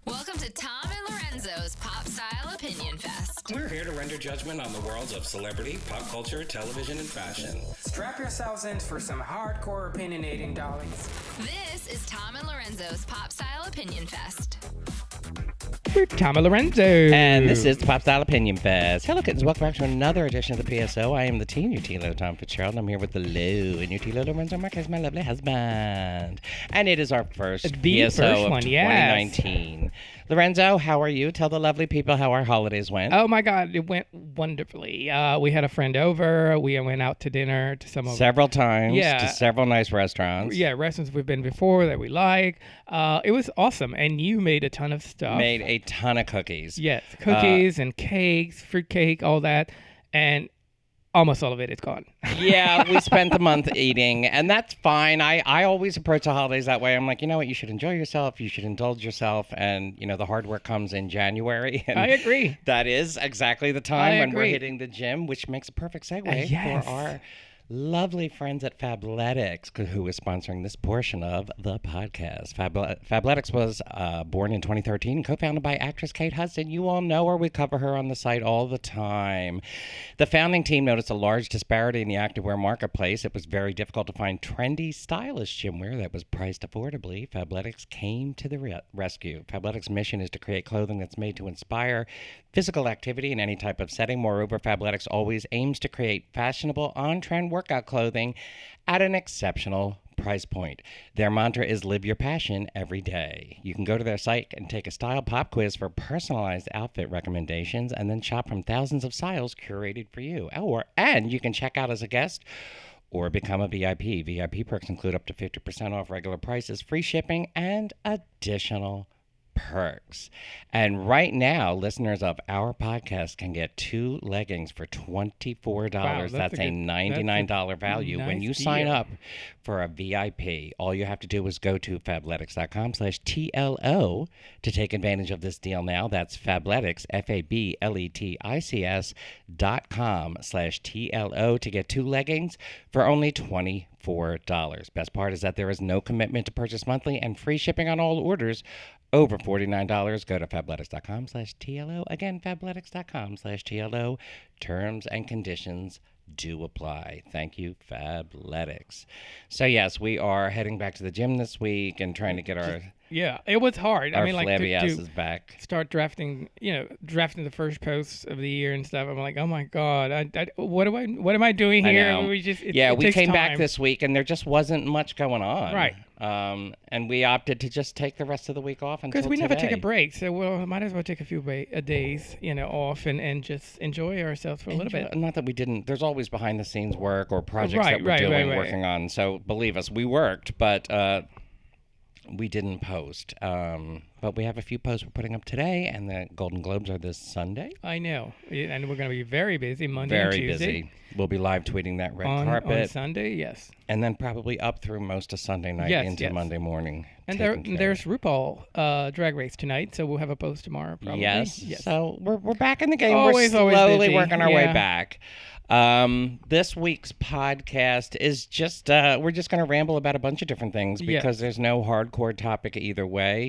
Welcome to Tom and Lorenzo's Pop Style Opinion Fest. We're here to render judgment on the worlds of celebrity, pop culture, television, and fashion. Strap yourselves in for some hardcore opinionating, darlings. This is Tom and Lorenzo's Pop Style Opinion Fest. We're Tom and Lorenzo. And this is the Pop Style Opinion Fest. Hello, kittens. Welcome back to another edition of the PSO. I am the teen, your T-Lo, Tom Fitzgerald, and I'm here with the Lou and your T-Lo, Lorenzo Marquez, my lovely husband. And it is our first PSO of 2019. Lorenzo, how are you? Tell the lovely people how our holidays went. Oh, my God. It went wonderfully. We had a friend over. We went out to dinner to several times Yeah. to several nice restaurants. Yeah, restaurants we've been before that we like. It was awesome. And you made a ton of stuff. Made a ton of cookies. Yes, cookies and cakes, fruit cake, all that. And almost all of it is gone. Yeah, we spent the month eating, and that's fine. I always approach the holidays that way. I'm like, you know what? You should enjoy yourself. You should indulge yourself. And, you know, the hard work comes in January. And I agree. That is exactly the time when we're agree. hitting the gym, which makes a perfect segue Yes. for our lovely friends at Fabletics, who is sponsoring this portion of the podcast. Fabletics was born in 2013, co-founded by actress Kate Hudson. You all know her. We cover her on the site all the time. The founding team noticed a large disparity in the activewear marketplace. It was very difficult to find trendy, stylish gym wear that was priced affordably. Fabletics came to the rescue. Fabletics' mission is to create clothing that's made to inspire physical activity in any type of setting. Moreover, Fabletics always aims to create fashionable, on-trend workout clothing at an exceptional price point. Their mantra is live your passion every day. You can go to their site and take a style pop quiz for personalized outfit recommendations and then shop from thousands of styles curated for you. And you can check out as a guest or become a VIP. VIP perks include up to 50% off regular prices, free shipping, and additional perks. And right now, listeners of our podcast can get 2 leggings for $24. Wow, that's a $99 value. When you sign up for a VIP, all you have to do is go to fabletics.com/TLO to take advantage of this deal now. That's Fabletics, FABLETICS.com/TLO to get 2 leggings for only $24. Best part is that there is no commitment to purchase monthly and free shipping on all orders over $49. Go to fabletics.com/TLO. Again, fabletics.com/TLO. Terms and conditions do apply. Thank you, Fabletics. So, yes, we are heading back to the gym this week and trying to get our Yeah, it was hard. our I mean, like flabby to asses back. start drafting the first posts of the year and stuff. I'm like, oh my God, what am I doing I here? know. We We came back time. this week and there just wasn't much going on. Right. And we opted to just take the rest of the week off until Because we never take today. a break, so we might as well take a few days, off and just enjoy ourselves for a little bit. Not that we didn't. There's always behind the scenes work or projects Right, that we're doing, right. working on. So believe us, we worked, but we didn't post. But we have a few posts we're putting up today, and the Golden Globes are this Sunday. I know, and we're going to be very busy Monday Very and Tuesday. busy. We'll be live tweeting that red On carpet, Sunday, yes. and then probably up through most of Sunday night into Monday morning. And taking care. there's RuPaul Drag Race tonight, so we'll have a post tomorrow probably. Yes. So we're back in the game. Always we're slowly busy. working our way Yeah. back. This week's podcast is just we're just going to ramble about a bunch of different things because there's no hardcore topic either way.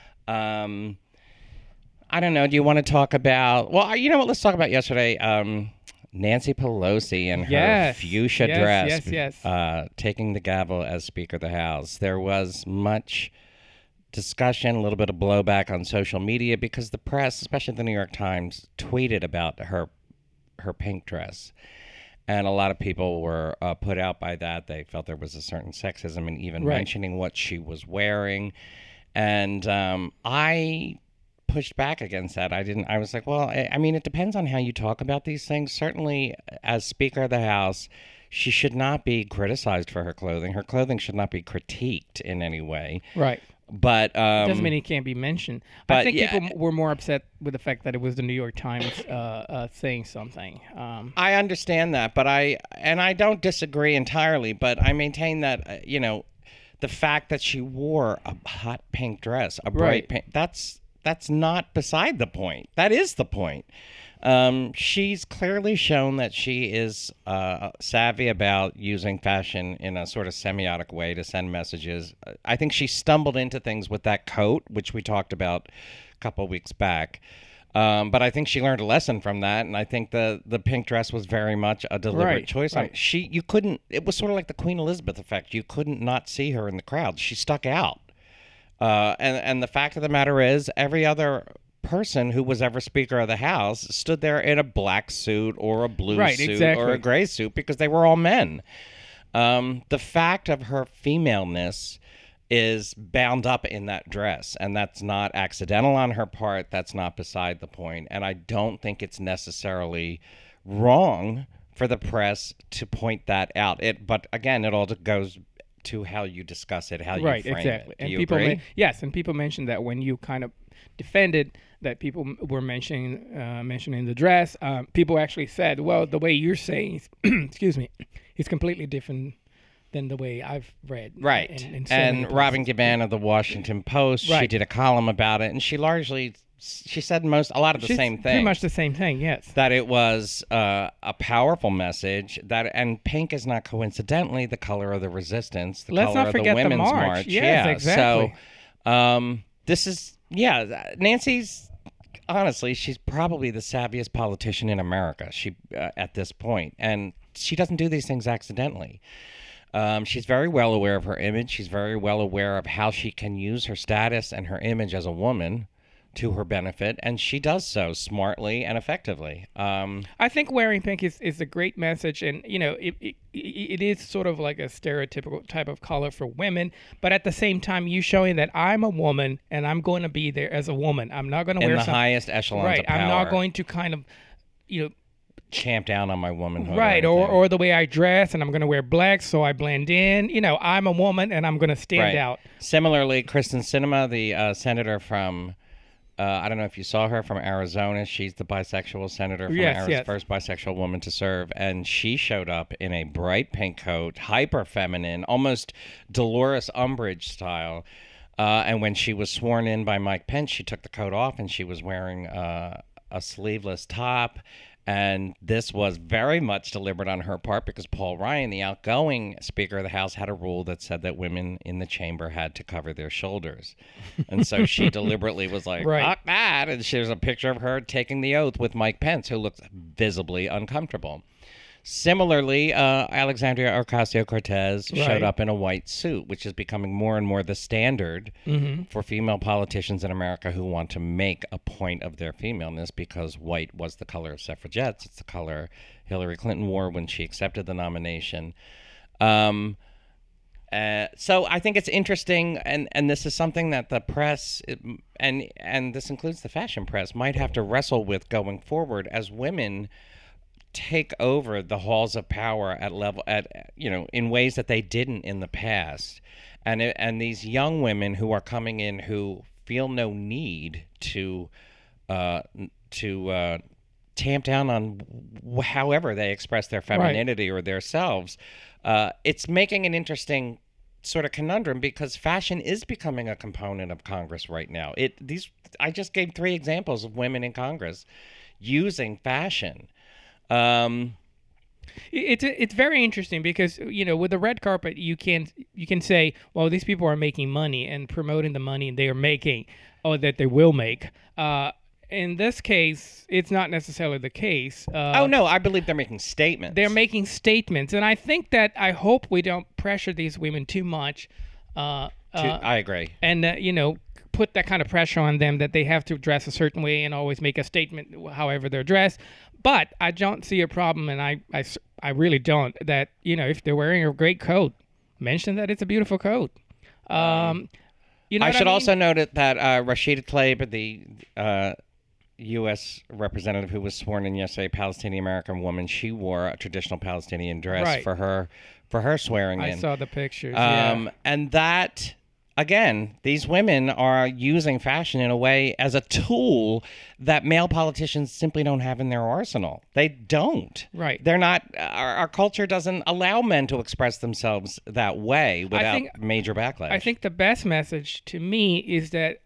I don't know. Do you want to talk about? Well, you know what? Let's talk about yesterday. Nancy Pelosi and her fuchsia dress taking the gavel as Speaker of the House. There was much discussion, a little bit of blowback on social media because the press, especially the New York Times, tweeted about her pink dress. And a lot of people were put out by that. They felt there was a certain sexism in even mentioning what she was wearing. And I pushed back against that. I was like, well, I mean, it depends on how you talk about these things. Certainly, as Speaker of the House, she should not be criticized for her clothing. Her clothing should not be critiqued in any way. Right. But doesn't mean it can't be mentioned. I think people were more upset with the fact that it was the New York Times saying something. I understand that, but I don't disagree entirely. But I maintain that the fact that she wore a hot pink dress, a bright pink, that's that's not beside the point. That is the point. She's clearly shown that she is savvy about using fashion in a sort of semiotic way to send messages. I think she stumbled into things with that coat, which we talked about a couple of weeks back. But I think she learned a lesson from that, and I think the pink dress was very much a deliberate choice. Right. You couldn't. It was sort of like the Queen Elizabeth effect. You couldn't not see her in the crowd. She stuck out. And the fact of the matter is, every other person who was ever Speaker of the House stood there in a black suit or a blue suit or a gray suit because they were all men. The fact of her femaleness is bound up in that dress, and that's not accidental on her part. That's not beside the point. And I don't think it's necessarily wrong for the press to point that out. But again, it all goes to how you discuss it, how you frame it. Do you agree? Yes, and people mentioned that when you kind of defended that people were mentioning the dress, people actually said, well, the way you're saying, excuse me, is completely different than the way I've read. Right. And Robin Gibbon of the Washington Post, she did a column about it, and she said a lot of the same thing. Pretty much the same thing, yes. That it was a powerful message, and pink is not coincidentally the color of the resistance, the Let's color not of the forget Women's the March. Yes, exactly. So this is, Nancy's, honestly, she's probably the savviest politician in America at this point, and she doesn't do these things accidentally. She's very well aware of her image. She's very well aware of how she can use her status and her image as a woman to her benefit, and she does so smartly and effectively. I think wearing pink is a great message, and it is sort of like a stereotypical type of color for women, but at the same time, you showing that I'm a woman and I'm going to be there as a woman. I'm not going to wear the highest echelons of power. I'm not going to kind of, champ down on my womanhood. Right, or the way I dress, and I'm going to wear black so I blend in. I'm a woman and I'm going to stand out. Similarly, Kristen Sinema, the senator from, I don't know if you saw her, from Arizona. She's the bisexual senator from Arizona's first bisexual woman to serve, and she showed up in a bright pink coat, hyper feminine, almost Dolores Umbridge style. And when she was sworn in by Mike Pence, she took the coat off and she was wearing a sleeveless top. And this was very much deliberate on her part because Paul Ryan, the outgoing Speaker of the House, had a rule that said that women in the chamber had to cover their shoulders. And so she deliberately was like, fuck that. And there's a picture of her taking the oath with Mike Pence, who looks visibly uncomfortable. Similarly, Alexandria Ocasio-Cortez showed up in a white suit, which is becoming more and more the standard for female politicians in America who want to make a point of their femaleness, because white was the color of suffragettes. It's the color Hillary Clinton wore when she accepted the nomination. So I think it's interesting, and this is something that the press, and this includes the fashion press, might have to wrestle with going forward as women take over the halls of power in ways that they didn't in the past, and these young women who are coming in who feel no need to tamp down on however they express their femininity or their selves. It's making an interesting sort of conundrum because fashion is becoming a component of Congress right now. I just gave 3 examples of women in Congress using fashion. It's very interesting because with the red carpet you can say, well, these people are making money and promoting the money they are making or that they will make. In this case, it's not necessarily the case. No, I believe they're making statements. They're making statements, and I think that I hope we don't pressure these women too much. I agree. And put that kind of pressure on them that they have to dress a certain way and always make a statement however they're dressed. But I don't see a problem, and I really don't, that, if they're wearing a great coat, mention that it's a beautiful coat. I should also note that Rashida Tlaib, the U.S. representative who was sworn in yesterday, Palestinian-American woman, she wore a traditional Palestinian dress for her swearing in. I saw the pictures, And that... Again, these women are using fashion in a way as a tool that male politicians simply don't have in their arsenal. They don't. Right. They're not. Our culture doesn't allow men to express themselves that way without major backlash. I think the best message to me is that,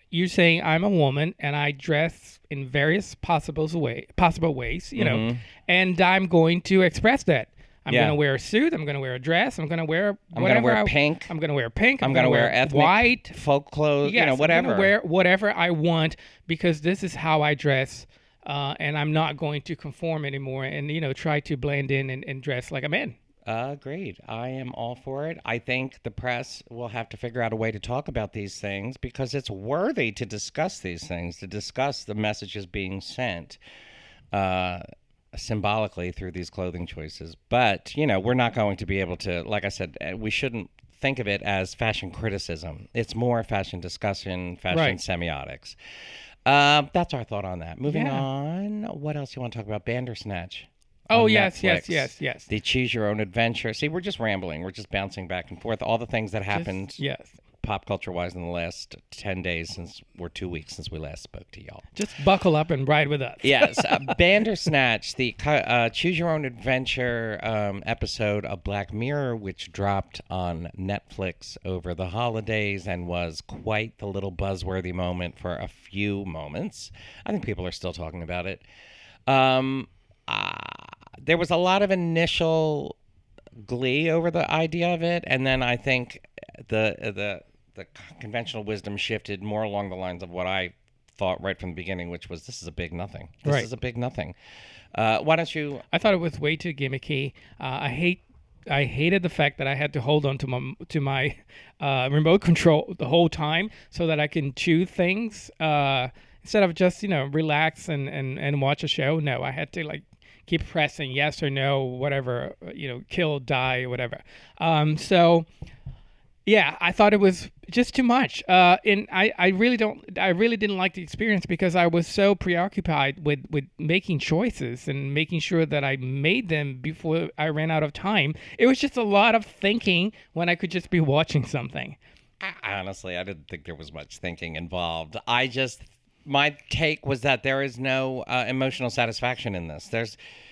you're saying I'm a woman and I dress in various possible ways, you know, and I'm going to express that. I'm going to wear a suit. I'm going to wear a dress. I'm going to wear I'm going to wear pink. I'm going to wear pink. I'm going to wear ethnic, white, folk clothes, yes, you know, whatever. I'm going to wear whatever I want because this is how I dress, and I'm not going to conform anymore and, you know, try to blend in and dress like a man. Agreed. I am all for it. I think the press will have to figure out a way to talk about these things because it's worthy to discuss these things, to discuss the messages being sent symbolically through these clothing choices. But, you know, we're not going to be able to, like I said, we shouldn't think of it as fashion criticism. It's more fashion discussion, fashion semiotics. That's our thought on that. Moving on. What else you want to talk about? Bandersnatch. Oh, Netflix. yes. The Choose Your Own Adventure. See, we're just rambling. We're just bouncing back and forth. All the things that happened pop culture-wise in the last 10 days or 2 weeks since we last spoke to y'all. Just buckle up and ride with us. Yes. Bandersnatch, the Choose Your Own Adventure episode of Black Mirror, which dropped on Netflix over the holidays and was quite the little buzzworthy moment for a few moments. I think people are still talking about it. There was a lot of initial glee over the idea of it, and then I think the conventional wisdom shifted more along the lines of what I thought right from the beginning, which was this is a big nothing. This is a big nothing. Why don't you? I thought it was way too gimmicky. I hated the fact that I had to hold on to my remote control the whole time so that I can choose things instead of just, you know, relax and watch a show. No, I had to like keep pressing yes or no, whatever, you know, kill, die, whatever. So yeah, I thought it was just too much. And I really didn't like the experience because I was so preoccupied with making choices and making sure that I made them before I ran out of time. It was just a lot of thinking when I could just be watching something. Honestly, I didn't think there was much thinking involved. My take was that there is no emotional satisfaction in this. There's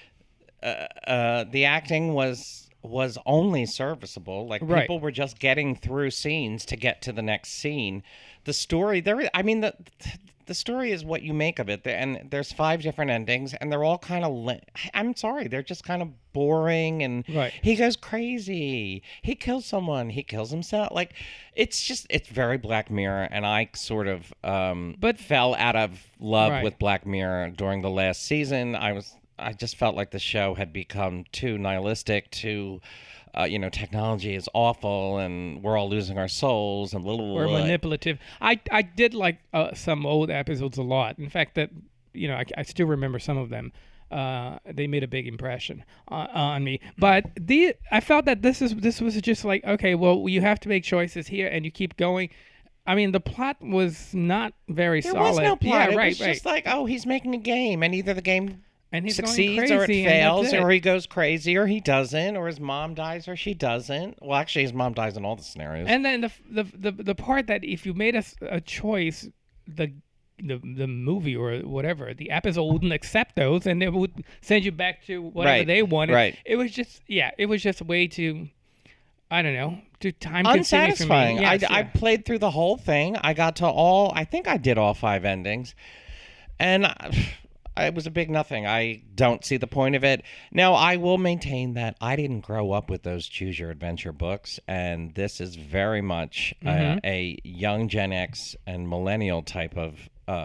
the acting was only serviceable. Like people were just getting through scenes to get to the next scene. The story the story is what you make of it. And there's 5 different endings, and they're all kind of I'm sorry, they're just kind of boring. And he goes crazy. He kills someone. He kills himself. Like it's very Black Mirror, and I sort of fell out of love with Black Mirror during the last season. I just felt like the show had become too nihilistic, too, technology is awful and we're all losing our souls and we're manipulative. I did like some old episodes a lot. In fact, that I still remember some of them. They made a big impression on me. But I felt that this was just like, okay, well, you have to make choices here, and you keep going. I mean, the plot was not very solid. There was no plot. Yeah, it was just like, oh, he's making a game, and either the game succeeds or it fails, or he goes crazy, or he doesn't, or his mom dies, or she doesn't. Well, actually, his mom dies in all the scenarios. And then the part that if you made a choice, the movie or whatever, the episode wouldn't accept those, and it would send you back to whatever they wanted. Right. It was just way too, I don't know, too time consuming for me. Unsatisfying. I played through the whole thing. I got to I think I did all 5 endings, and it was a big nothing. I don't see the point of it. Now, I will maintain that I didn't grow up with those Choose Your Adventure books, and this is very much a young Gen X and millennial type of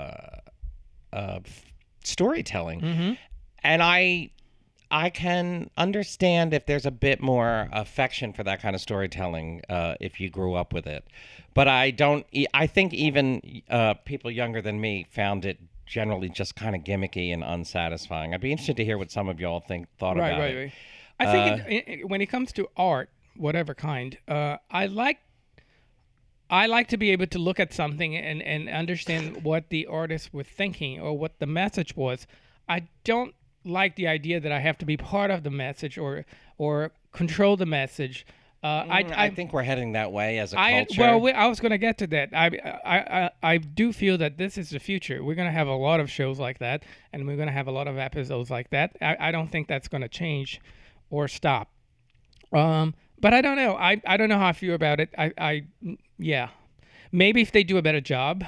storytelling. And I can understand if there's a bit more affection for that kind of storytelling if you grew up with it. But I think even people younger than me found it generally just kind of gimmicky and unsatisfying. I'd be interested to hear what some of y'all thought about it. Right. I think when it comes to art, whatever kind, I like to be able to look at something and understand what the artists were thinking or what the message was. I don't like the idea that I have to be part of the message or control the message. I think we're heading that way as a culture. I was going to get to that. I do feel that this is the future. We're going to have a lot of shows like that, and we're going to have a lot of episodes like that. I don't think that's going to change or stop. But I don't know. I don't know how I feel about it. Yeah. Maybe if they do a better job,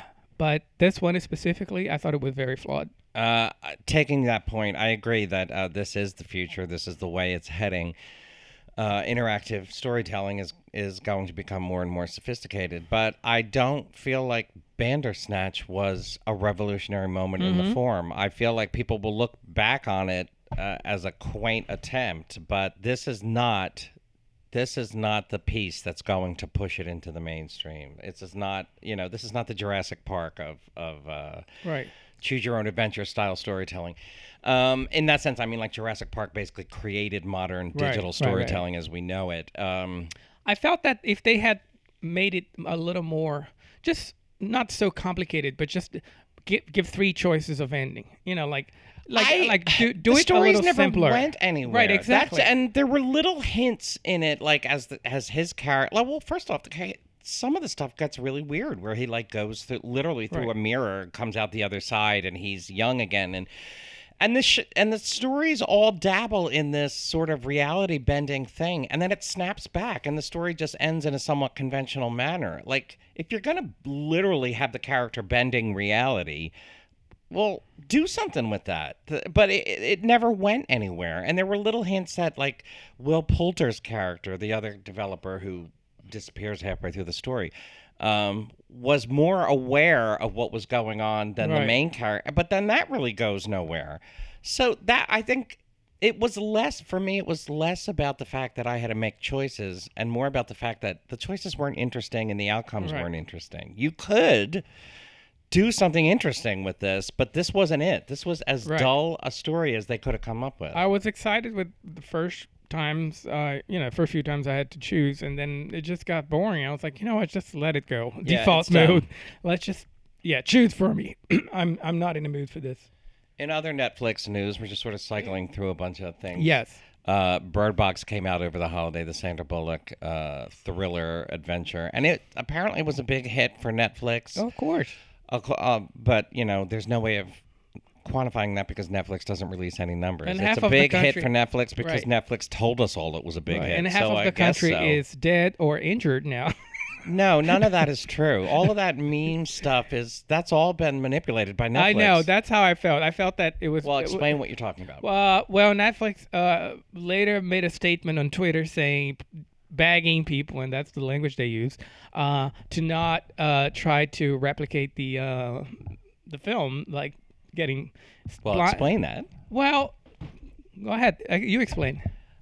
But this one specifically, I thought it was very flawed. Taking that point, I agree that this is the future. This is the way it's heading. Interactive storytelling is going to become more and more sophisticated. But I don't feel like Bandersnatch was a revolutionary moment in the form. I feel like people will look back on it as a quaint attempt, but this is not the piece that's going to push it into the mainstream. This is not the Jurassic Park of Right. choose your own adventure style storytelling. In that sense, I mean, like Jurassic Park basically created modern digital storytelling as we know it. I felt that if they had made it a little more, just not so complicated, but just give 3 choices of ending. You know, do the it a stories little never simpler. went anywhere. Right, exactly. And there were little hints in it, like as his character. Well, first off, some of the stuff gets really weird, where he goes literally through a mirror, comes out the other side, and he's young again, and the stories all dabble in this sort of reality bending thing, and then it snaps back, and the story just ends in a somewhat conventional manner. Like, if you're gonna literally have the character bending reality, well, do something with that. But it never went anywhere, and there were little hints that, like, Will Poulter's character, the other developer who disappears halfway through the story, was more aware of what was going on than the main character, but then that really goes nowhere. So that, I think, it was less about the fact that I had to make choices and more about the fact that the choices weren't interesting and the outcomes weren't interesting. You could do something interesting with this, but this wasn't it. This was as dull a story as they could have come up with. I was excited with the first few times I had to choose, and then it just got boring. I was like, you know what, just let it go. Yeah, Default mode. Let's just, choose for me. I'm not in the mood for this. In other Netflix news, we're just sort of cycling through a bunch of things. Yes. Bird Box came out over the holiday, the Sandra Bullock thriller adventure, and it apparently was a big hit for Netflix. Oh, of course. But, there's no way of quantifying that because Netflix doesn't release any numbers. And it's a big hit for Netflix because Netflix told us all it was a big hit. And half of the country is dead or injured now. No, none of that is true. All of that meme stuff that's all been manipulated by Netflix. I know. That's how I felt. I felt that it was... Well, explain what you're talking about. Well, Netflix later made a statement on Twitter saying, bagging people, and that's the language they use, to not try to replicate the film, like getting... explain that. Well, go ahead. You explain.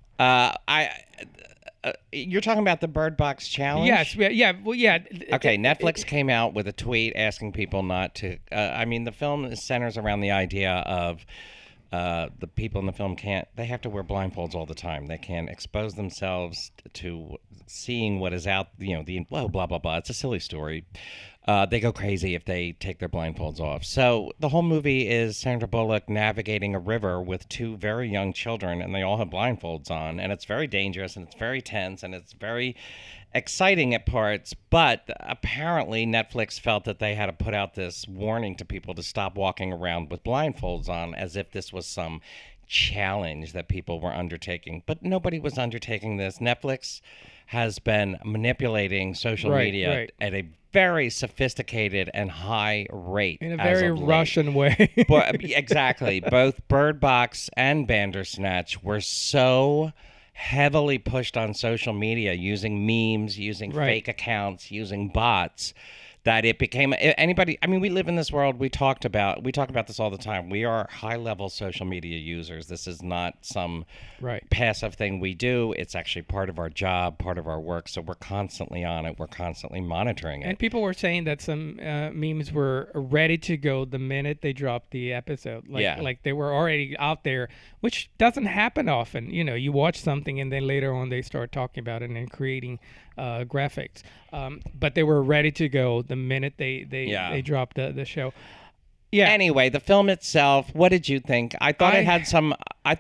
You're talking about the Bird Box challenge? Yes. Yeah. Well, yeah. Okay. Netflix came out with a tweet asking people not to. The film centers around the idea of the people in the film they have to wear blindfolds all the time. They can't expose themselves to seeing what is out. Blah blah blah. It's a silly story. They go crazy if they take their blindfolds off. So the whole movie is Sandra Bullock navigating a river with 2 very young children, and they all have blindfolds on, and it's very dangerous, and it's very tense, and it's very exciting at parts, but apparently Netflix felt that they had to put out this warning to people to stop walking around with blindfolds on, as if this was some challenge that people were undertaking. But nobody was undertaking this. Netflix has been manipulating social media at a very sophisticated and high rate. In a very Russian way. Exactly. Both Bird Box and Bandersnatch were so heavily pushed on social media, using memes, using fake accounts, using bots, that it became anybody. I mean, we live in this world. We talk about this all the time. We are high-level social media users. This is not some passive thing we do. It's actually part of our job, part of our work. So we're constantly on it. We're constantly monitoring it. And people were saying that some memes were ready to go the minute they dropped the episode. Like they were already out there, which doesn't happen often. You watch something and then later on they start talking about it and creating graphics. But they were ready to go the minute they dropped the show. Yeah. Anyway, the film itself, what did you think? I thought it had some...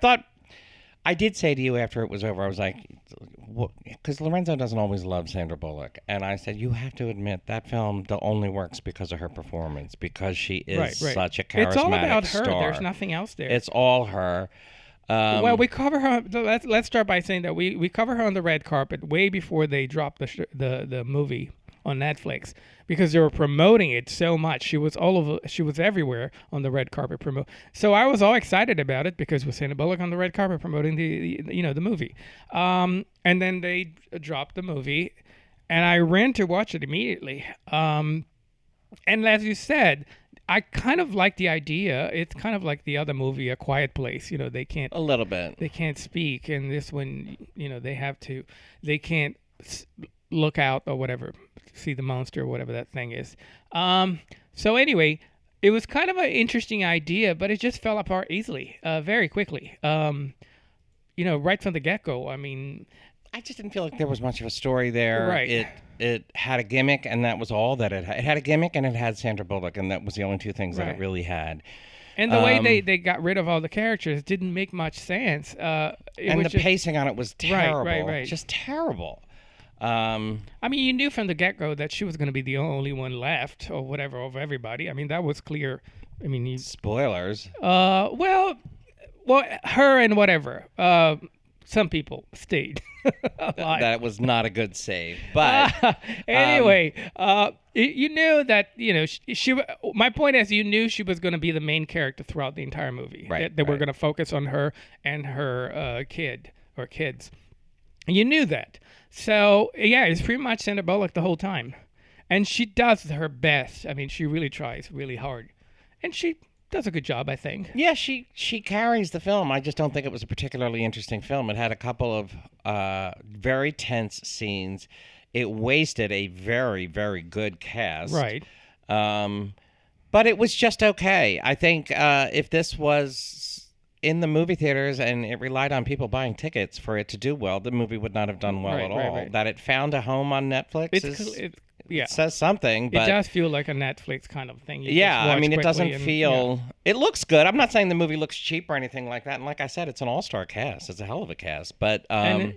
I did say to you after it was over, I was like... Because Lorenzo doesn't always love Sandra Bullock. And I said, you have to admit, that film only works because of her performance. Because she is such a charismatic It's all about her. Star. There's nothing else there. It's all her. Well, we cover her. Let's start by saying that we cover her on the red carpet way before they dropped the movie. on Netflix because they were promoting it so much. She was everywhere on the red carpet So I was all excited about it because with Sandra Bullock on the red carpet promoting the movie. And then they dropped the movie, and I ran to watch it immediately. And as you said, I kind of like the idea. It's kind of like the other movie, A Quiet Place. They can't A little bit. They can't speak, and this one, they can't look out or whatever, see the monster or whatever that thing is. So anyway, it was kind of an interesting idea, but it just fell apart easily, very quickly. Right from the get-go. I mean, I just didn't feel like there was much of a story there. Right. It had a gimmick, and that was all that it had. It had a gimmick, and it had Sandra Bullock, and that was the only two things that it Right. really had. And the way they got rid of all the characters didn't make much sense. And the pacing on it was terrible. Right. Just terrible. I mean, you knew from the get-go that she was going to be the only one left or whatever of everybody. I mean, that was clear. I mean, Spoilers. well, her and whatever. Some people stayed alive. That was not a good save. But anyway, you knew that she. My point is, you knew she was going to be the main character throughout the entire movie. Right, They were right. going to focus on her and her kid or kids. You knew that. So yeah, it's pretty much Sandra Bullock the whole time, and she does her best. I mean, she really tries really hard, and she does a good job, I think. yeah, she carries the film. I just don't think it was a particularly interesting film. It had a couple of very tense scenes. It wasted a very, very good cast. Right. But it was just okay. I think if this was in the movie theaters and it relied on people buying tickets for it to do well, the movie would not have done well Right, at all. right, right. That it found a home on Netflix Yeah. it says something. But It does feel like a Netflix kind of thing. You yeah, just I watch mean, it quickly doesn't and- feel. yeah. It looks good. I'm not saying the movie looks cheap or anything like that. And like I said, it's an all-star cast. It's a hell of a cast. But And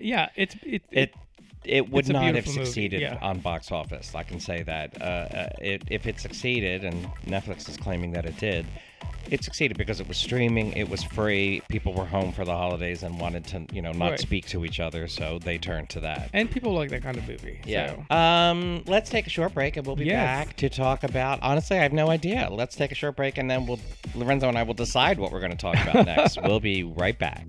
it would it's a not have beautiful movie, succeeded yeah. on box office. I can say that. If it succeeded, and Netflix is claiming that it did, it succeeded because it was streaming, it was free, people were home for the holidays and wanted to, not Right. speak to each other, so they turned to that. and people like that kind of movie. Yeah. So. Let's take a short break, and we'll be Yes. back to talk about. Honestly, I have no idea. Let's take a short break, and then Lorenzo and I will decide what we're going to talk about next. We'll be right back.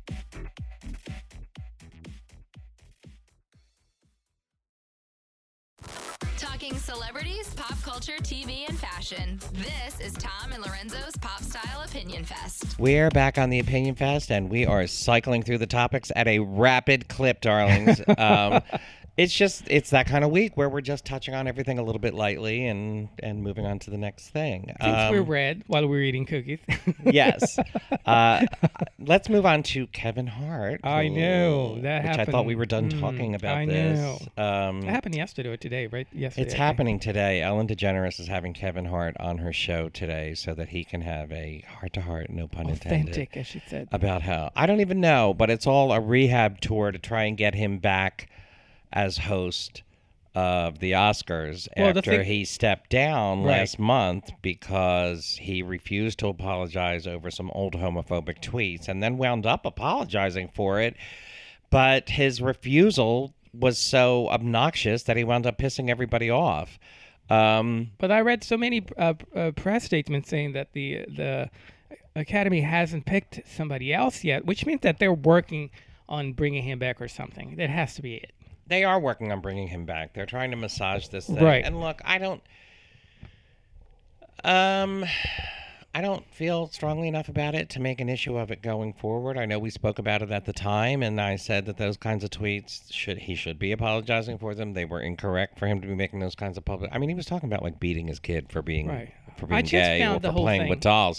Talking celebrities, pop culture, TV, and fashion. This is Tom and Lorenzo's Pop Style Opinion Fest. We're back on the Opinion Fest, and we are cycling through the topics at a rapid clip, darlings. It's that kind of week where we're just touching on everything a little bit lightly and moving on to the next thing. Since we're red while we're eating cookies. Yes. Let's move on to Kevin Hart. I know, that which I thought happened. we were done talking about I this. know. That happened yesterday or today, right? Yesterday. It's I think. happening today. Ellen DeGeneres is having Kevin Hart on her show today so that he can have a heart-to-heart, no pun intended, Authentic, as she said. about how, I don't even know, but it's all a rehab tour to try and get him back as host of the Oscars Well, the after thing- he stepped down Right. last month because he refused to apologize over some old homophobic tweets and then wound up apologizing for it. But his refusal was so obnoxious that he wound up pissing everybody off. But I read so many press statements saying that the Academy hasn't picked somebody else yet, which means that they're working on bringing him back or something. That has to be it. They are working on bringing him back. They're trying to massage this thing. Right. And look, I don't feel strongly enough about it to make an issue of it going forward. I know we spoke about it at the time, and I said that those kinds of tweets he should be apologizing for them. They were incorrect for him to be making those kinds of public. I mean, he was talking about like beating his kid for being Right. for I being just gay found or the for whole playing thing- with dolls.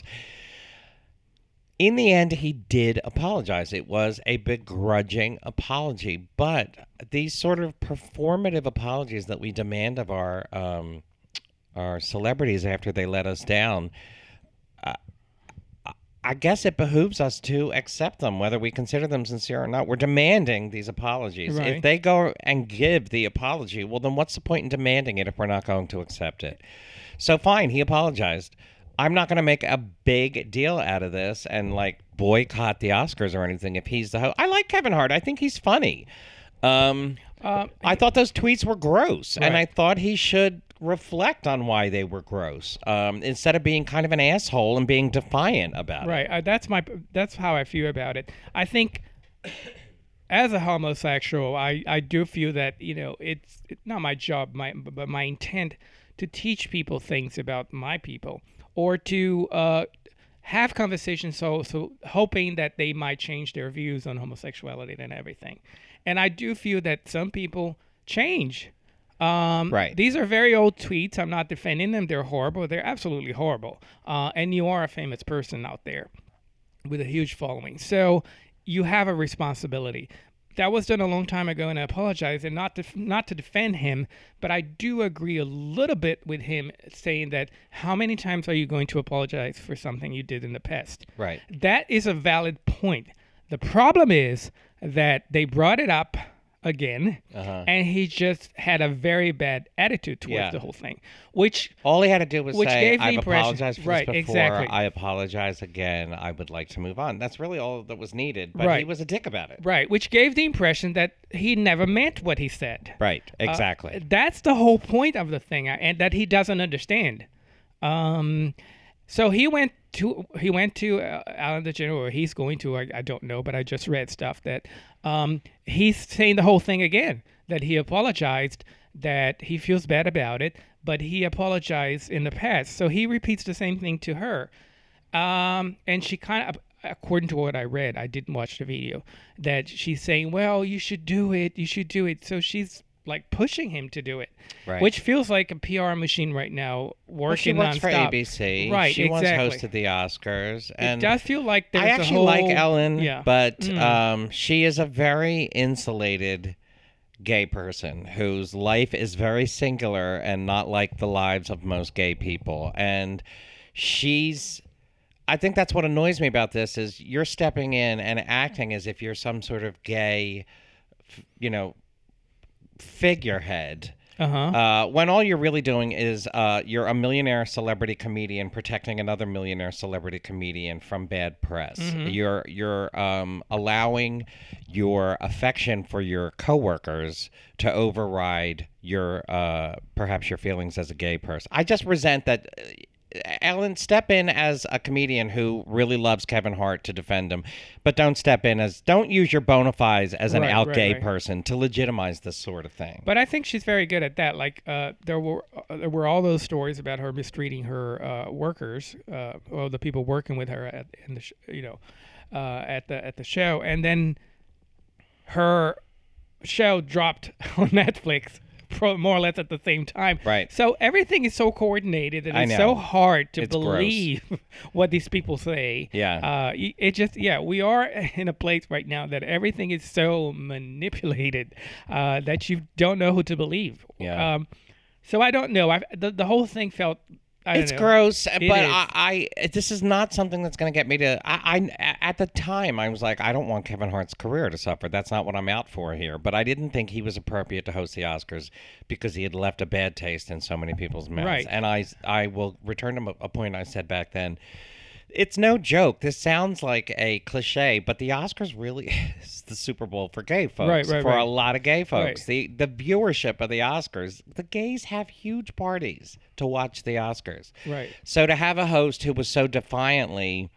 In the end, he did apologize. It was a begrudging apology, but these sort of performative apologies that we demand of our celebrities after they let us down, I guess it behooves us to accept them, whether we consider them sincere or not. We're demanding these apologies. Right. If they go and give the apology, well, then what's the point in demanding it if we're not going to accept it? So fine, he apologized. I'm not going to make a big deal out of this and like boycott the Oscars or anything if he's the host. I like Kevin Hart. I think he's funny. Well, I thought those tweets were gross, and Right. I thought he should reflect on why they were gross, instead of being kind of an asshole and being defiant about it. Right. That's how I feel about it. I think as a homosexual, I do feel that, it's not my job, but my intent to teach people things about my people, or to have conversations, so hoping that they might change their views on homosexuality and everything. And I do feel that some people change. Right. These are very old tweets. I'm not defending them. They're horrible. They're absolutely horrible. And you are a famous person out there with a huge following. So you have a responsibility. That was done a long time ago, and I apologize, and not to defend him, but I do agree a little bit with him saying that how many times are you going to apologize for something you did in the past? Right. That is a valid point. The problem is that they brought it up again, and he just had a very bad attitude towards the whole thing, which all he had to do was which say, gave the I've impression- apologized for right, this before. exactly. I apologize again. I would like to move on. That's really all that was needed, but he Right. was a dick about it. right, which gave the impression that he never meant what he said. Right, exactly. That's the whole point of the thing, and that he doesn't understand. So he went to Ellen DeGeneres, or he's going to. I don't know, but I just read stuff that he's saying the whole thing again. That he apologized, that he feels bad about it, but he apologized in the past. So he repeats the same thing to her, and she kind of. According to what I read, I didn't watch the video, that she's saying, well, you should do it. You should do it. So she's like pushing him to do it, Right. which feels like a PR machine right now working Well, she works for nonstop. ABC. Right, She exactly. once hosted the Oscars. And It does feel like there's I a actually whole, like Ellen, yeah. but she is a very insulated gay person whose life is very singular and not like the lives of most gay people. And I think that's what annoys me about this is you're stepping in and acting as if you're some sort of gay, figurehead. When all you're really doing is you're a millionaire celebrity comedian protecting another millionaire celebrity comedian from bad press. You're allowing your affection for your coworkers to override your perhaps your feelings as a gay person. I just resent that. Ellen, step in as a comedian who really loves Kevin Hart to defend him, but don't use your bona fides as an out gay person to legitimize this sort of thing. But I think she's very good at that. Like there were all those stories about her mistreating her workers, or the people working with her at the show, and then her show dropped on Netflix. More or less at the same time. Right. So everything is so coordinated, and I it's know. so hard to It's believe what these people say. Yeah. We are in a place right now that everything is so manipulated that you don't know who to believe. Yeah. So I don't know. The whole thing felt. It's gross, but is. I this is not something that's going to get me to. At the time, I was like, I don't want Kevin Hart's career to suffer. That's not what I'm out for here. But I didn't think he was appropriate to host the Oscars because he had left a bad taste in so many people's mouths. Right. And I will return to a point I said back then. It's no joke. This sounds like a cliche, but the Oscars really is the Super Bowl for gay folks. Right, for right. a lot of gay folks. Right. The viewership of the Oscars, the gays have huge parties to watch the Oscars. Right. So to have a host who was so defiantly,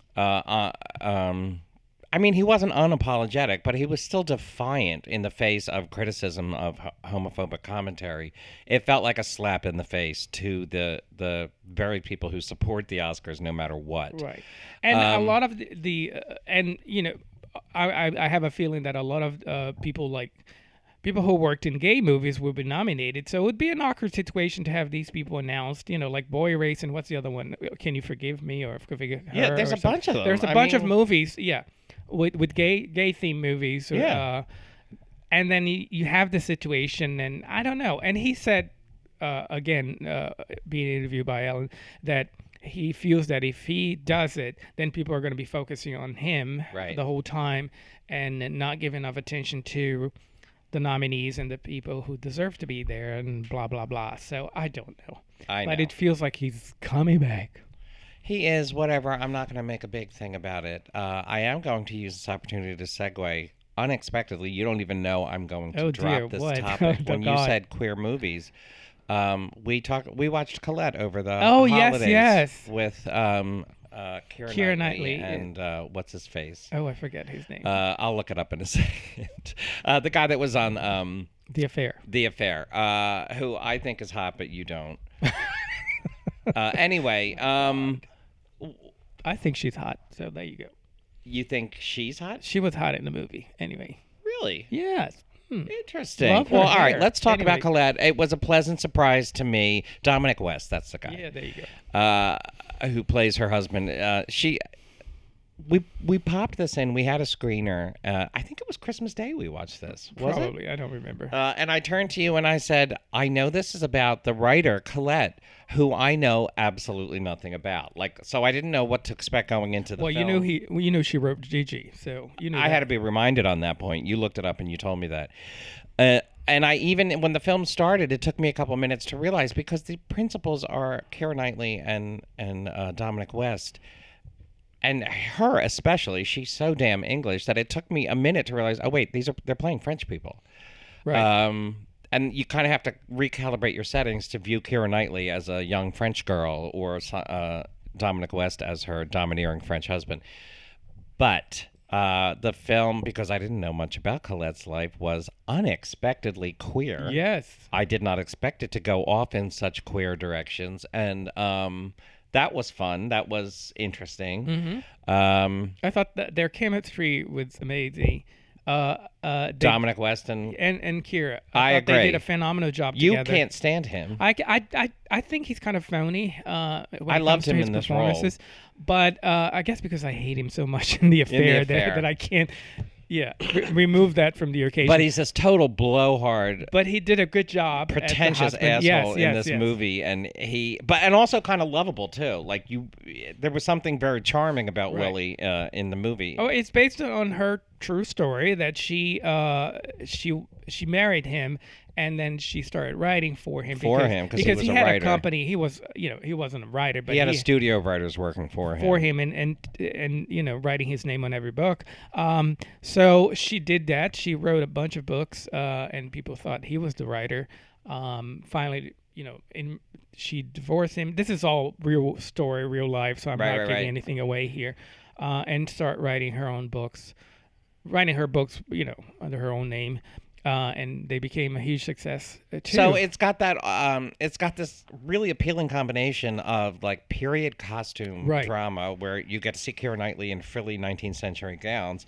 he wasn't unapologetic, but he was still defiant in the face of criticism of homophobic commentary. It felt like a slap in the face to the very people who support the Oscars no matter what. Right. And a lot of I have a feeling that a lot of people who worked in gay movies will be nominated. So it would be an awkward situation to have these people announced, like Boy Race and what's the other one? Can You Forgive Me or Forgive Her? Yeah, there's a bunch of them. There's a bunch of movies, with gay themed movies. Yeah. And then you have the situation, and I don't know. And he said, being interviewed by Ellen, that he feels that if he does it, then people are going to be focusing on him the whole time and not giving enough attention to the nominees and the people who deserve to be there and blah, blah, blah. So I don't know. But it feels like he's coming back. He is, whatever. I'm not going to make a big thing about it. I am going to use this opportunity to segue. unexpectedly, you don't even know I'm going to Oh, drop dear, this what? topic. Oh, When you God. said queer movies, we watched Colette over the Oh, yes, holidays yes. with Keira Knightley. and what's his face? Oh, I forget his name. I'll look it up in a second. The guy that was on The Affair. The Affair, who I think is hot, but you don't. Anyway, I think she's hot. So there you go. you think she's hot? She was hot in the movie. Anyway. Really? Yes. Interesting. Love her Well, all right, hair. let's talk about Anyway. Colette. It was a pleasant surprise to me. Dominic West, that's the guy. Yeah, there you go. Who plays her husband. We popped this in. We had a screener. I think it was Christmas Day we watched this. Was it? Probably. I don't remember. And I turned to you and I said, I know this is about the writer, Colette, who I know absolutely nothing about. So I didn't know what to expect going into the well, film. you knew she wrote Gigi, so you knew. I had to be reminded on that point. You looked it up and you told me that. And I even, when the film started, it took me a couple minutes to realize, because the principals are Keira Knightley and Dominic West. And her especially, she's so damn English that it took me a minute to realize, oh wait, they're playing French people. Right. And you kind of have to recalibrate your settings to view Keira Knightley as a young French girl or Dominic West as her domineering French husband. But the film, because I didn't know much about Colette's life, was unexpectedly queer. Yes. I did not expect it to go off in such queer directions. And that was fun. That was interesting. I thought that their chemistry was amazing. Dominic West and Keira. I thought They agree. did a phenomenal job you together. can't stand him. I think he's kind of phony. I loved him in this role. But I guess because I hate him so much in The Affair, Affair. that I can't. Yeah, remove that from the occasion. But he's this total blowhard, But he did a good job. as the pretentious husband. asshole Yes, in this yes. movie, and also kind of lovable too. There was something very charming about Right. Willie in the movie. Oh, it's based on her true story that she married him, and then she started writing for him For him, 'cause he was he a had writer. a company. He was he wasn't a writer, but he had a studio of writers working for him. and writing his name on every book. So she did that. She wrote a bunch of books, and people thought he was the writer. Finally, she divorced him. This is all real story, real life, so I'm not giving right. anything away here. And start writing her own books, writing her books, under her own name. And they became a huge success too. So it's got that. It's got this really appealing combination of period costume Right. drama, where you get to see Keira Knightley in frilly 19th century gowns,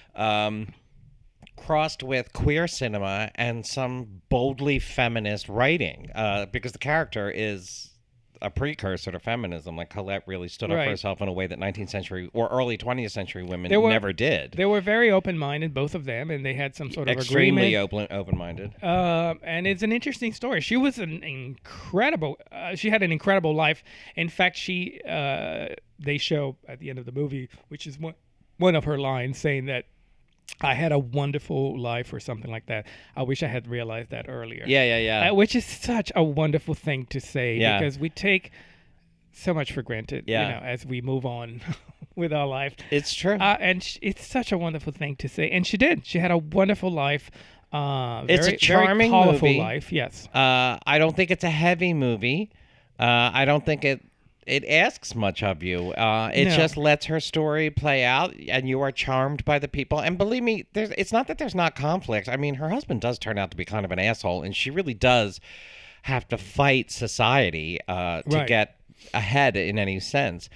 crossed with queer cinema and some boldly feminist writing, because the character is a precursor to feminism. Colette really stood up Right. for herself in a way that 19th century or early 20th century women never did. They were very open-minded, both of them, and they had some sort of Extremely agreement. open-minded. And it's an interesting story. She was an incredible. She had an incredible life. In fact, they show at the end of the movie, which is one of her lines, saying that I had a wonderful life or something like that. I wish I had realized that earlier. Yeah. Which is such a wonderful thing to say, Yeah. because we take so much for granted, Yeah. as we move on with our life. It's true. And it's such a wonderful thing to say. And she did. She had a wonderful life. It's a very charming colorful movie. life. Yes. I don't think it's a heavy movie. I don't think it asks much of you. It No. just lets her story play out, and you are charmed by the people. And believe me, it's not that there's not conflict. I mean, her husband does turn out to be kind of an asshole, and she really does have to fight society to Right. get ahead in any sense.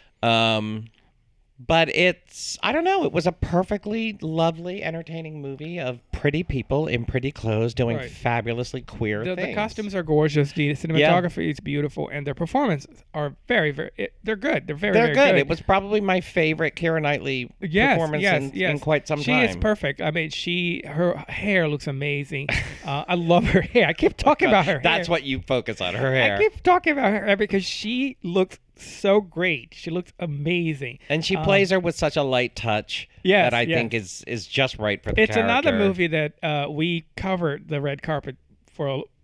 But I don't know, it was a perfectly lovely, entertaining movie of pretty people in pretty clothes doing Right. fabulously queer The things. costumes are gorgeous. The cinematography is beautiful, and their performances are very, very. They're good. They're very, They're very good. It was probably my favorite Keira Knightley performance in quite some She time. is perfect. I mean, her hair looks amazing. I love her hair. I keep talking about her hair. That's what you focus on, her hair. I keep talking about her hair because she looks so great. She looks amazing. And she plays her with such a light touch Yes, that I yes. think is just right for the It's character. another movie that we covered the red carpet for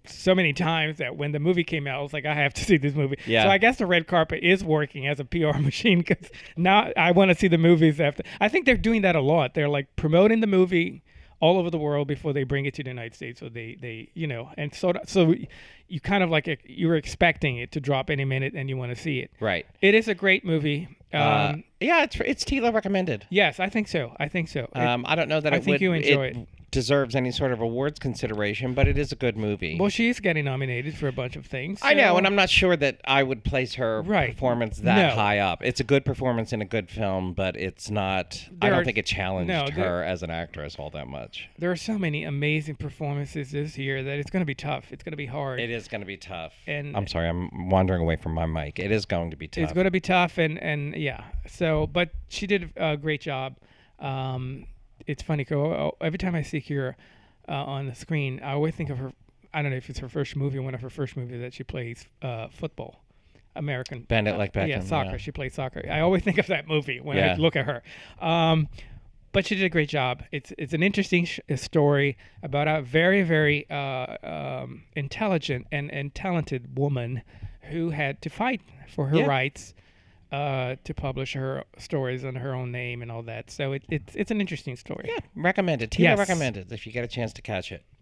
so many times that when the movie came out, I was like, I have to see this movie. Yeah. So I guess the red carpet is working as a PR machine because now I want to see the movies after. I think they're doing that a lot. They're like promoting the movie all over the world before they bring it to the United States. So they and so you kind of like you're expecting it to drop any minute and you want to see it. Right. It is a great movie. Yeah, it's Tila recommended. Yes, I think so. I I don't know that I think you enjoy it. Deserves any sort of awards consideration, but it is a good movie. Well, she's getting nominated for a bunch of things. I know, so- and I'm not sure that I would place her Right. performance that No. high up. It's a good performance in a good film, but it's not. I There don't are- think it challenged no, there- her as an actress all that much. There are so many amazing performances this year that it's going to be tough. It's going to be hard. It is going to be tough. And I'm sorry, I'm wandering away from my mic. It is going to be tough. It's going to be tough, and yeah. So, but she did a great job. It's funny, 'cause every time I see Kira on the screen, I always think of her. I don't know if it's her first movie, one of her first movies that she plays football, American. Bend It Like Beckham. Yeah, soccer. yeah. She plays soccer. I always think of that movie when I Yeah. look at her. But she did a great job. It's an interesting story about a very, very intelligent and talented woman who had to fight for her Yeah. rights to publish her stories under her own name and all that. So it's an interesting story. Yeah, recommended. Tina Yes. recommended if you get a chance to catch it.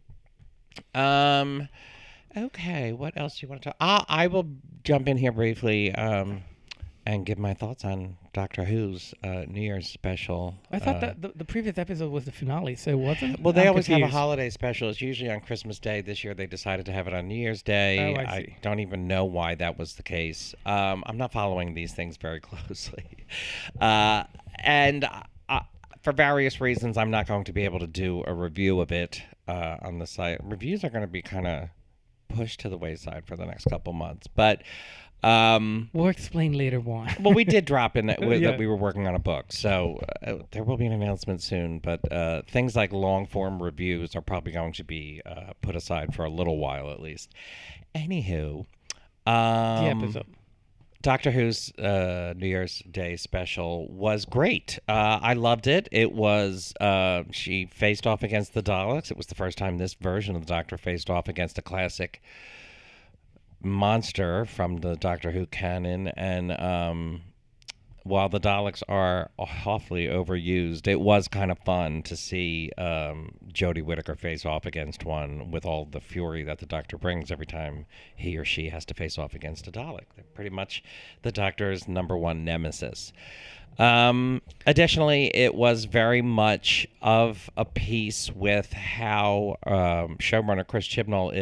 Okay, what else do you want to talk? I will jump in here briefly and give my thoughts on Doctor Who's New Year's special. I thought that the previous episode was the finale, so it wasn't. Well, they I'm always have a confused. holiday special. It's usually on Christmas Day. This year they decided to have it on New Year's Day. Oh, I see. don't even know why that was the case. I'm not following these things very closely. And for various reasons, I'm not going to be able to do a review of it on the site. Reviews are going to be kind of pushed to the wayside for the next couple months. But We'll explain later on. well, we did drop in that, Yeah. that we were working on a book, so there will be an announcement soon. But things like long-form reviews are probably going to be put aside for a little while at least. Anywho, The episode. Doctor Who's New Year's Day special was great. I loved it. It was she faced off against the Daleks. It was the first time this version of the Doctor faced off against a classic monster from the Doctor Who canon, and while the Daleks are awfully overused, it was kind of fun to see Jodie Whittaker face off against one with all the fury that the Doctor brings every time he or she has to face off against a Dalek. They're pretty much the Doctor's number one nemesis. Additionally, it was very much of a piece with how showrunner Chris Chibnall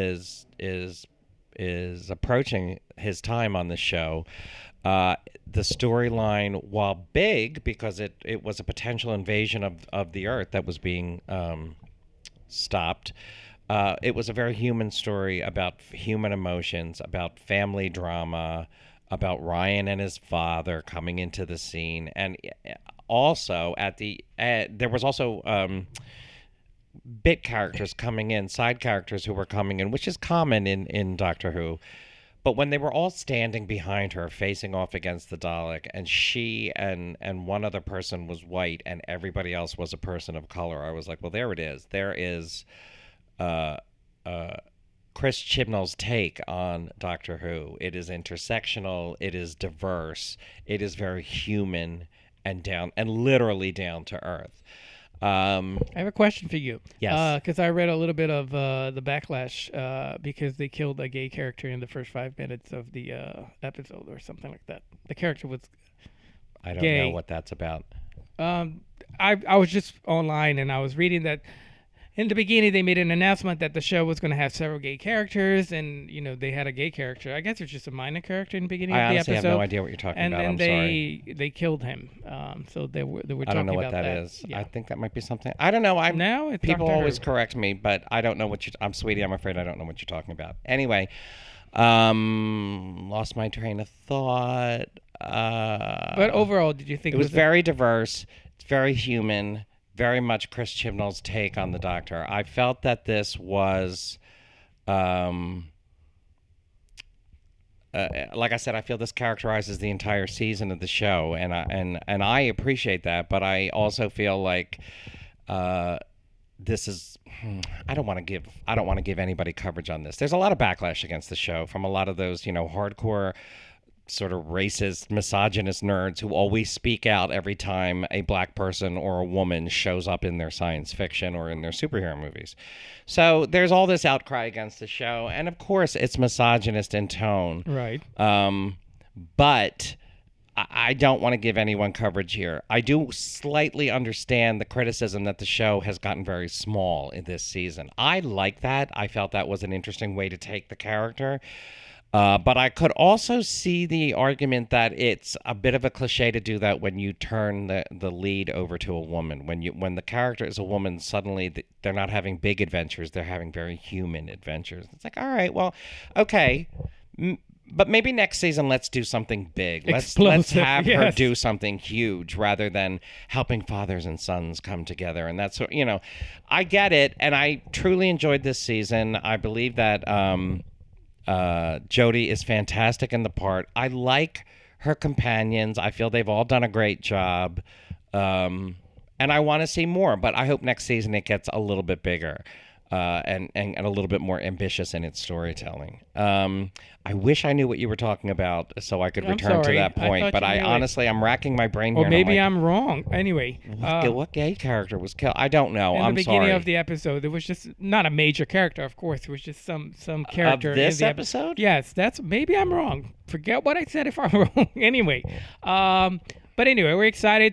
is approaching his time on the show. The storyline, while big because it was a potential invasion of the Earth that was being stopped, it was a very human story about human emotions, about family drama, about Ryan and his father coming into the scene, and also there was also bit characters coming in, side characters who were coming in, which is common in Doctor Who. But when they were all standing behind her, facing off against the Dalek, and she and one other person was white, and everybody else was a person of color, I was like, well, there it is. There is Chris Chibnall's take on Doctor Who. It is intersectional. It is diverse. It is very human and literally down to earth. I have a question for you. Yes. Because I read a little bit of the backlash because they killed a gay character in the first 5 minutes of the episode or something like that. The character was I don't gay. know what that's about. I was just online and I was reading that in the beginning they made an announcement that the show was going to have several gay characters, and they had a gay character. I guess it's just a minor character in the beginning I of the honestly episode. have no idea what you're talking and about. then I'm sorry. they killed him. So they were talking I don't know what about that is. Yeah. I think that might be something. I don't know. No, it's people Doctor always Who. correct me, but I don't know what you. I'm sweetie. I'm afraid I don't know what you're talking about. Anyway, lost my train of thought. But overall, did you think it was very diverse. It's very human. Very much Chris Chibnall's take on the Doctor. I felt that this was, like I said, I feel this characterizes the entire season of the show, and I appreciate that. But I also feel like this is I don't want to give anybody coverage on this. There's a lot of backlash against the show from a lot of those, hardcore sort of racist, misogynist nerds who always speak out every time a black person or a woman shows up in their science fiction or in their superhero movies. So there's all this outcry against the show, and of course it's misogynist in tone. Right. But I don't want to give anyone coverage here. I do slightly understand the criticism that the show has gotten very small in this season. I like that. I felt that was an interesting way to take the character. But I could also see the argument that it's a bit of a cliche to do that when you turn the lead over to a woman. When the character is a woman, suddenly they're not having big adventures. They're having very human adventures. It's like, all right, well, okay. But maybe next season, let's do something big. Let's have her do something huge rather than helping fathers and sons come together. And that's, I get it. And I truly enjoyed this season. I believe that Jodie is fantastic in the part. I like her companions. I feel they've all done a great job. And I want to see more. But I hope next season it gets a little bit bigger. And a little bit more ambitious in its storytelling. I wish I knew what you were talking about so I could return to that point, but I'm racking my brain here. Or maybe I'm wrong. Anyway. What gay character was killed? I don't know. In the beginning of the episode, there was just not a major character, of course. It was just some character. Of this episode? Yes, maybe I'm wrong. Forget what I said if I'm wrong. Anyway. But anyway, we're excited.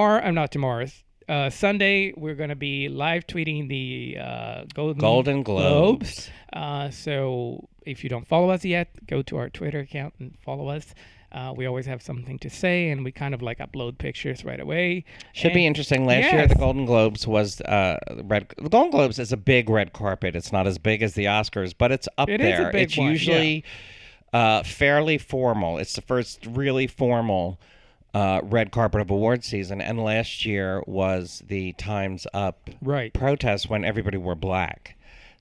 Sunday, we're going to be live tweeting the Golden Globes. So if you don't follow us yet, go to our Twitter account and follow us. We always have something to say, and we kind of upload pictures right away. Should be interesting. Last year, the Golden Globes was red. The Golden Globes is a big red carpet. It's not as big as the Oscars, but it's up there. Is a big it's one, usually fairly formal. It's the first really formal red carpet of award season, and last year was the Time's Up protest when everybody wore black.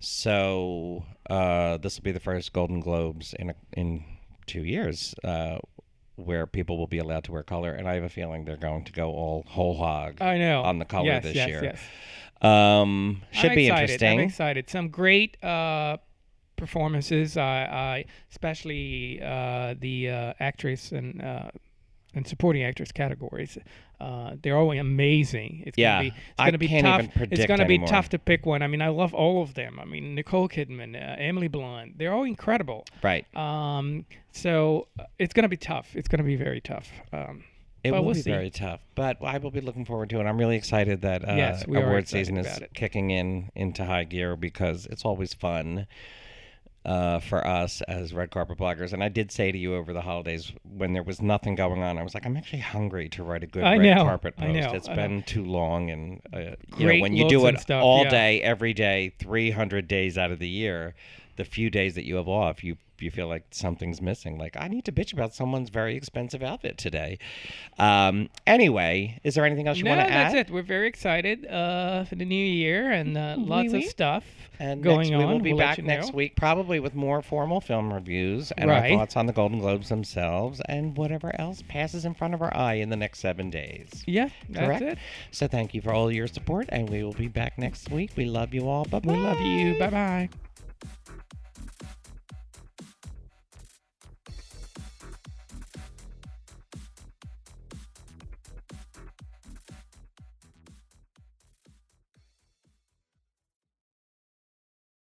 So this will be the first Golden Globes in 2 years where people will be allowed to wear color, and I have a feeling they're going to go all whole hog on the color this year. Yes. Should be interesting. I'm excited. Some great performances, especially the actress and supporting actress categories. They're all amazing. It's gonna be tough. It's gonna be tough to pick one. I mean, I love all of them. I mean, Nicole Kidman, Emily Blunt, they're all incredible. Right. So it's gonna be tough. It's gonna be very tough. It will be very tough, but I will be looking forward to it. I'm really excited that award season is kicking into high gear because it's always fun. For us as red carpet bloggers. And I did say to you over the holidays when there was nothing going on, I was like, I'm actually hungry to write a good red carpet post. It's been too long. And when you do it all day, every day, 300 days out of the year, the few days that you have off, you feel like something's missing. Like, I need to bitch about someone's very expensive outfit today. Anyway, is there anything else you want to add? No, that's it. We're very excited for the new year and lots of stuff going on. We will be back next week, probably with more formal film reviews and our thoughts on the Golden Globes themselves and whatever else passes in front of our eye in the next 7 days. Yeah, that's it. So thank you for all your support, and we will be back next week. We love you all. Bye-bye. We love you. Bye-bye.